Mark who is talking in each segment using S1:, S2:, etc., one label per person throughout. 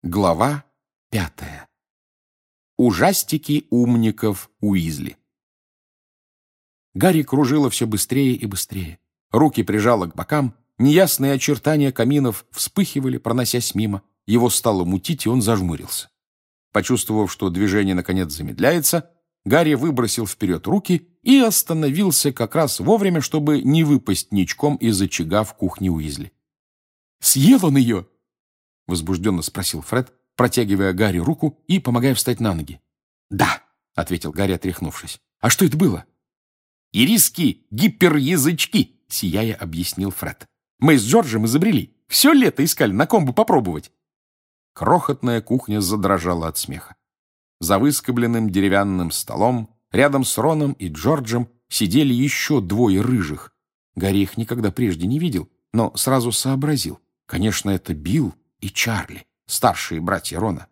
S1: Глава 5. Ужастики умников Уизли. Гарри кружило все быстрее и быстрее. Руки прижало к бокам, неясные очертания каминов вспыхивали, проносясь мимо. Его стало мутить, и он зажмурился. Почувствовав, что движение наконец замедляется, Гарри выбросил вперед руки и остановился как раз вовремя, чтобы не выпасть ничком из очага в кухне Уизли. «Съел он ее!» — возбужденно спросил Фред, протягивая Гарри руку и помогая встать на ноги. «Да», — ответил Гарри, отряхнувшись. «А что это было?» «Ириски, гиперязычки», — сияя объяснил Фред. «Мы с Джорджем изобрели. Все лето искали, на ком бы попробовать». Крохотная кухня задрожала от смеха. За выскобленным деревянным столом рядом с Роном и Джорджем сидели еще двое рыжих. Гарри их никогда прежде не видел, но сразу сообразил. Конечно, это Билл и Чарли, старшие братья Рона.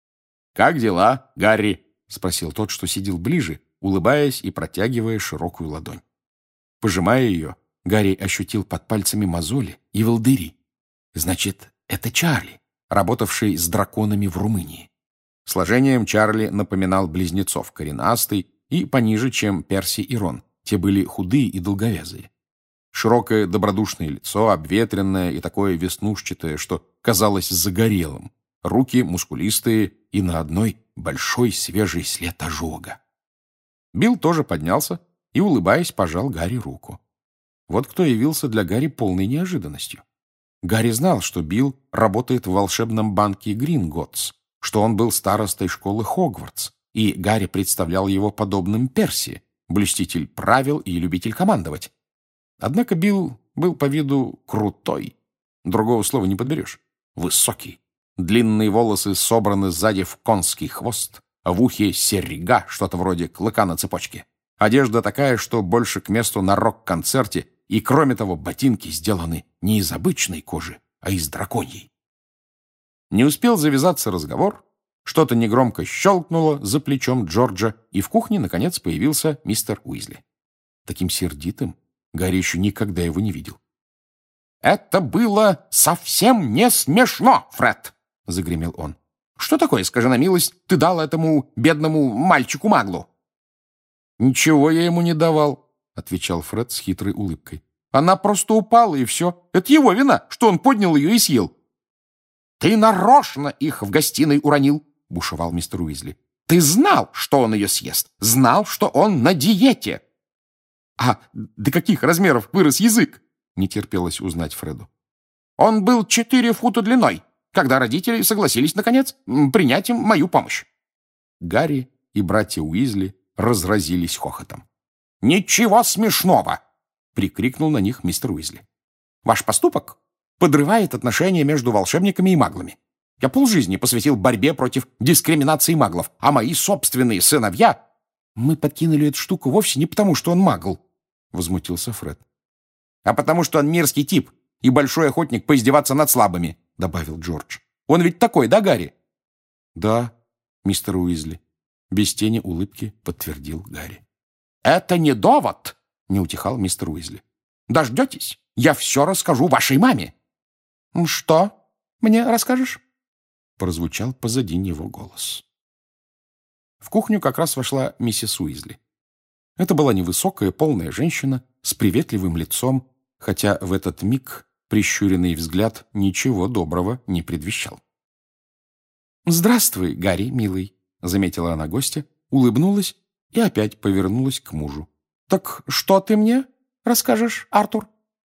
S1: «Как дела, Гарри?» — спросил тот, что сидел ближе, улыбаясь и протягивая широкую ладонь. Пожимая ее, Гарри ощутил под пальцами мозоли и волдыри. Значит, это Чарли, работавший с драконами в Румынии. Сложением Чарли напоминал близнецов, коренастый и пониже, чем Перси и Рон. Те были худые и долговязые. Широкое добродушное лицо, обветренное и такое веснушчатое, что казалось загорелым. Руки мускулистые и на одной большой свежий след ожога. Билл тоже поднялся и, улыбаясь, пожал Гарри руку. Вот кто явился для Гарри полной неожиданностью. Гарри знал, что Билл работает в волшебном банке Гринготтс, что он был старостой школы Хогвартс, и Гарри представлял его подобным Перси, блюститель правил и любитель командовать. Однако Билл был по виду крутой. Другого слова не подберешь. Высокий. Длинные волосы собраны сзади в конский хвост, а в ухе серьга, что-то вроде клыка на цепочке. Одежда такая, что больше к месту на рок-концерте, и, кроме того, ботинки сделаны не из обычной кожи, а из драконьей. Не успел завязаться разговор, что-то негромко щелкнуло за плечом Джорджа, и в кухне, наконец, появился мистер Уизли. Таким сердитым Гарри еще никогда его не видел. «Это было совсем не смешно, Фред!» — загремел он. «Что такое, скажи на милость, ты дал этому бедному мальчику-маглу?» «Ничего я ему не давал», — отвечал Фред с хитрой улыбкой. «Она просто упала, и все. Это его вина, что он поднял ее и съел». «Ты нарочно их в гостиной уронил», — бушевал мистер Уизли. «Ты знал, что он ее съест. Знал, что он на диете». «А до каких размеров вырос язык?» — не терпелось узнать Фреду. «Он был 4 фута длиной, когда родители согласились, наконец, принять им мою помощь». Гарри и братья Уизли разразились хохотом. «Ничего смешного!» — прикрикнул на них мистер Уизли. «Ваш поступок подрывает отношения между волшебниками и маглами. Я полжизни посвятил борьбе против дискриминации маглов, а мои собственные сыновья...» «Мы подкинули эту штуку вовсе не потому, что он магл», — возмутился Фред. «А потому что он мерзкий тип и большой охотник поиздеваться над слабыми», — добавил Джордж. «Он ведь такой, да, Гарри?» «Да, мистер Уизли», — без тени улыбки подтвердил Гарри. «Это не довод», — не утихал мистер Уизли. «Дождетесь? Я все расскажу вашей маме». «Что мне расскажешь?» — прозвучал позади него голос. В кухню как раз вошла миссис Уизли. Это была невысокая, полная женщина с приветливым лицом, хотя в этот миг прищуренный взгляд ничего доброго не предвещал. «Здравствуй, Гарри, милый», — заметила она гостя, улыбнулась и опять повернулась к мужу. «Так что ты мне расскажешь, Артур?»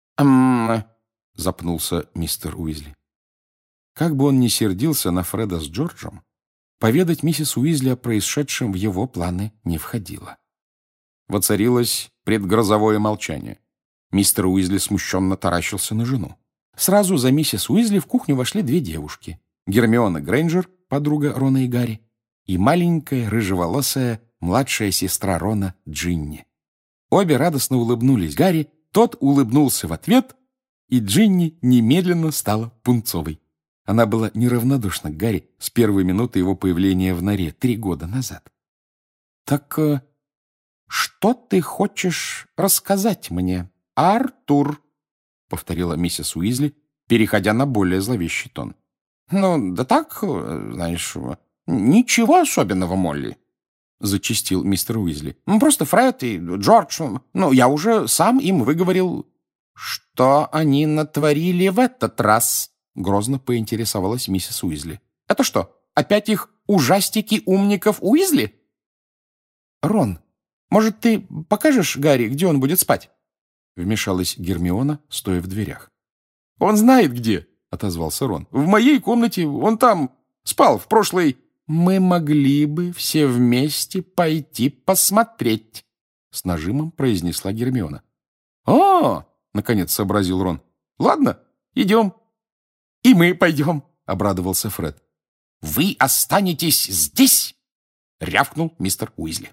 S1: Запнулся мистер Уизли. Как бы он ни сердился на Фреда с Джорджем, поведать миссис Уизли о происшедшем в его планы не входило. Воцарилось предгрозовое молчание. Мистер Уизли смущенно таращился на жену. Сразу за миссис Уизли в кухню вошли 2 девушки. Гермиона Грейнджер, подруга Рона и Гарри, и маленькая рыжеволосая младшая сестра Рона Джинни. Обе радостно улыбнулись Гарри, тот улыбнулся в ответ, и Джинни немедленно стала пунцовой. Она была неравнодушна к Гарри с первой минуты его появления в норе 3 года назад. «Так что ты хочешь рассказать мне, Артур?» — повторила миссис Уизли, переходя на более зловещий тон. Ну, да так, знаешь, ничего особенного, Молли, зачастил мистер Уизли. Просто Фред и Джордж. Ну, я уже сам им выговорил, что они натворили в этот раз, грозно поинтересовалась миссис Уизли. Это что, опять их ужастики умников Уизли? Рон, может, ты покажешь Гарри, где он будет спать? Вмешалась Гермиона, стоя в дверях. Он знает где, отозвался Рон. В моей комнате, он там спал в прошлой... Мы могли бы все вместе пойти посмотреть, с нажимом произнесла Гермиона. О, наконец сообразил Рон. Ладно, идем. И мы пойдем, обрадовался Фред. Вы останетесь здесь, рявкнул мистер Уизли.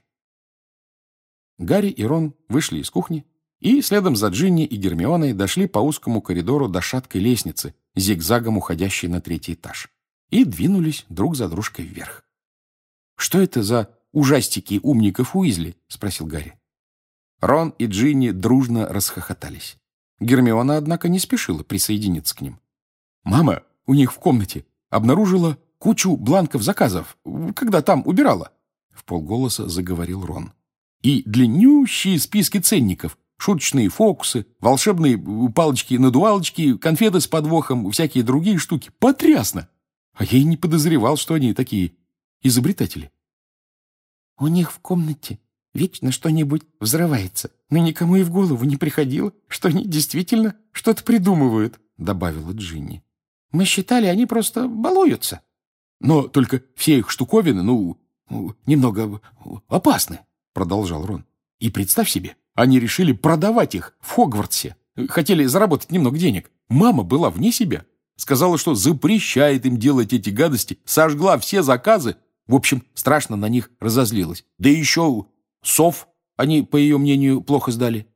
S1: Гарри и Рон вышли из кухни и следом за Джинни и Гермионой дошли по узкому коридору до шаткой лестницы, зигзагом уходящей на 3-й этаж, и двинулись друг за дружкой вверх. «Что это за ужастики умников Уизли?» — спросил Гарри. Рон и Джинни дружно расхохотались. Гермиона, однако, не спешила присоединиться к ним. «Мама у них в комнате обнаружила кучу бланков заказов, когда там убирала», — вполголоса заговорил Рон. «И длиннющие списки ценников, шуточные фокусы, волшебные палочки-надувалочки, конфеты с подвохом, всякие другие штуки. Потрясно! А я и не подозревал, что они такие изобретатели». «У них в комнате вечно что-нибудь взрывается, но никому и в голову не приходило, что они действительно что-то придумывают», — добавила Джинни. «Мы считали, они просто балуются». «Но только все их штуковины, немного опасны», — продолжал Рон. «И представь себе, они решили продавать их в Хогвартсе. Хотели заработать немного денег. Мама была вне себя. Сказала, что запрещает им делать эти гадости, сожгла все заказы. В общем, страшно на них разозлилась. Да еще сов они, по ее мнению, плохо сдали».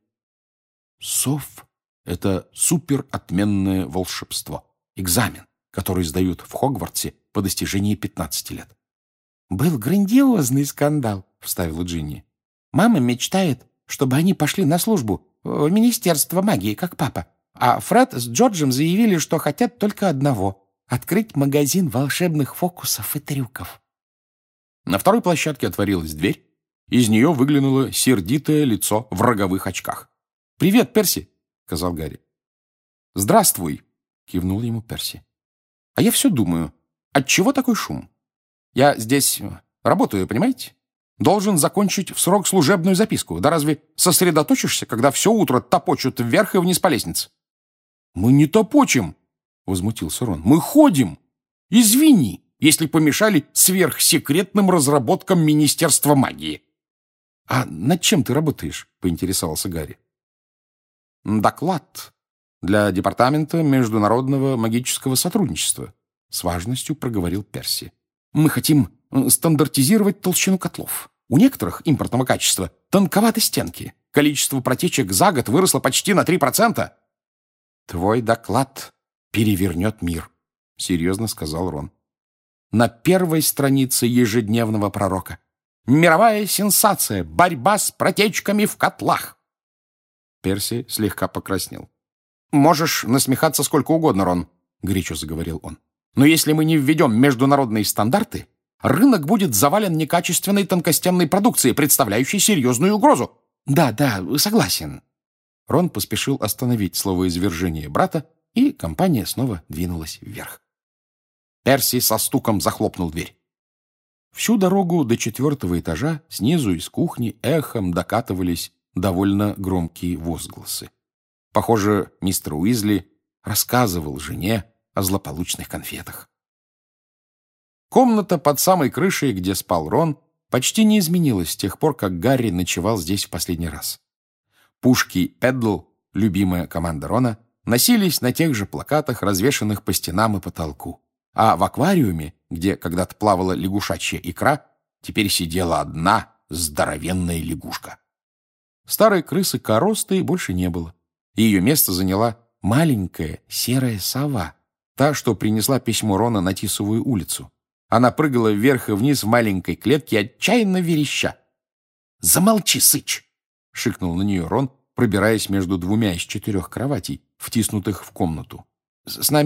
S1: Сов — это суперотменное волшебство. Экзамен, который сдают в Хогвартсе по достижении 15 лет. «Был грандиозный скандал», — вставила Джинни. «Мама мечтает, чтобы они пошли на службу в Министерство магии, как папа. А Фред с Джорджем заявили, что хотят только одного — открыть магазин волшебных фокусов и трюков». На второй площадке отворилась дверь. Из нее выглянуло сердитое лицо в роговых очках. «Привет, Перси», — сказал Гарри. «Здравствуй», — кивнул ему Перси. «А я все думаю, отчего такой шум? Я здесь работаю, понимаете? Должен закончить в срок служебную записку. Да разве сосредоточишься, когда все утро топочут вверх и вниз по лестнице?» «Мы не топочем», — возмутился Рон. «Мы ходим. Извини, если помешали сверхсекретным разработкам Министерства магии». «А над чем ты работаешь?» — поинтересовался Гарри. «Доклад для Департамента международного магического сотрудничества», — с важностью проговорил Перси. «Мы хотим стандартизировать толщину котлов. У некоторых импортного качества тонковаты стенки. Количество протечек за год выросло почти на 3%. «Твой доклад перевернет мир», — серьезно сказал Рон. «На первой странице ежедневного пророка. Мировая сенсация. Борьба с протечками в котлах». Перси слегка покраснел. «Можешь насмехаться сколько угодно, Рон», — горячо заговорил он. «Но если мы не введем международные стандарты, рынок будет завален некачественной тонкостенной продукцией, представляющей серьезную угрозу». «Да, согласен». Рон поспешил остановить словоизвержение брата, и компания снова двинулась вверх. Перси со стуком захлопнул дверь. Всю дорогу до 4-го этажа снизу из кухни эхом докатывались довольно громкие возгласы. Похоже, мистер Уизли рассказывал жене о злополучных конфетах. Комната под самой крышей, где спал Рон, почти не изменилась с тех пор, как Гарри ночевал здесь в последний раз. Пушки Пэддл, любимая команда Рона, носились на тех же плакатах, развешанных по стенам и потолку. А в аквариуме, где когда-то плавала лягушачья икра, теперь сидела одна здоровенная лягушка. Старой крысы Коросты больше не было. Ее место заняла маленькая серая сова, та, что принесла письмо Рона на Тисовую улицу. Она прыгала вверх и вниз в маленькой клетке, отчаянно вереща. «Замолчи, сыч!» — шикнул на нее Рон, пробираясь между 2 из 4 кроватей, втиснутых в комнату. «С нами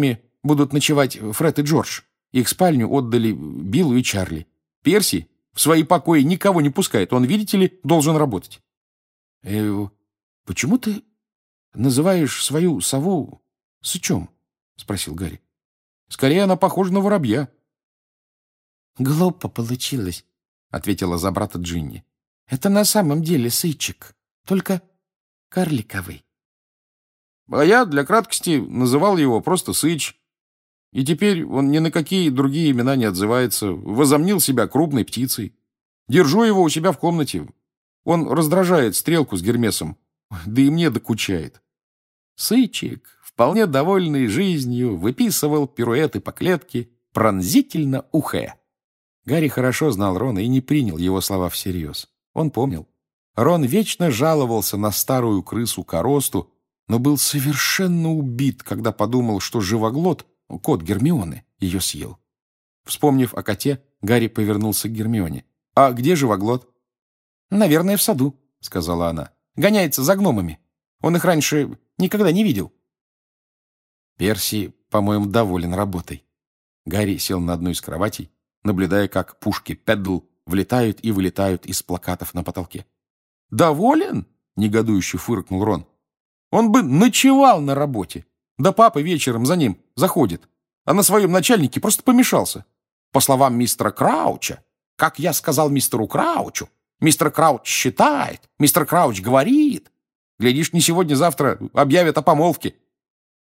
S1: будут ночевать Фред и Джордж. Их спальню отдали Биллу и Чарли. Перси в свои покои никого не пускает. Он, видите ли, должен работать. Почему ты называешь свою сову сычом? — спросил Гарри. — Скорее, она похожа на воробья. — Глупо получилось, — ответила за брата Джинни. — Это на самом деле сычик, только карликовый. А я для краткости называл его просто Сыч. И теперь он ни на какие другие имена не отзывается. Возомнил себя крупной птицей. Держу его у себя в комнате. Он раздражает Стрелку с Гермесом, да и мне докучает. Сычик, вполне довольный жизнью, выписывал пируэты по клетке, пронзительно ухая. Гарри хорошо знал Рона и не принял его слова всерьез. Он помнил. Рон вечно жаловался на старую крысу Коросту, но был совершенно убит, когда подумал, что Живоглот, кот Гермионы, ее съел. Вспомнив о коте, Гарри повернулся к Гермионе. «А где Живоглот?» «Наверное, в саду», — сказала она. «Гоняется за гномами. Он их раньше никогда не видел». Перси, по-моему, доволен работой. Гарри сел на одну из кроватей, наблюдая, как пушки Педдл влетают и вылетают из плакатов на потолке. «Доволен?» — негодующе фыркнул Рон. «Он бы ночевал на работе. Да папа вечером за ним заходит, а на своем начальнике просто помешался. По словам мистера Крауча, как я сказал мистеру Краучу, мистер Крауч считает, мистер Крауч говорит. Глядишь, не сегодня-завтра объявят о помолвке.